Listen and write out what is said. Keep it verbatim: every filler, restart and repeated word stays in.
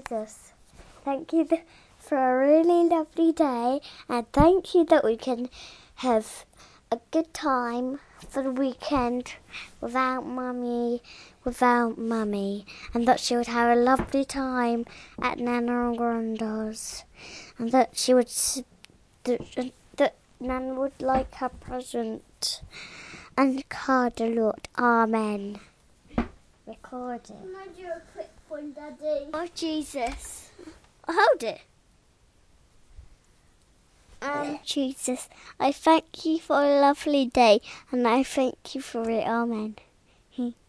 Jesus, thank you th- for a really lovely day, and thank you that we can have a good time for the weekend without Mummy, without Mummy, and that she would have a lovely time at Nana and Granda's, and that she would that, that Nana would like her present and card a lot. Amen. Recording. Can I do a quick one, Daddy? Oh, Jesus. Hold it. Um, Jesus, I thank you for a lovely day, and I thank you for it. Amen.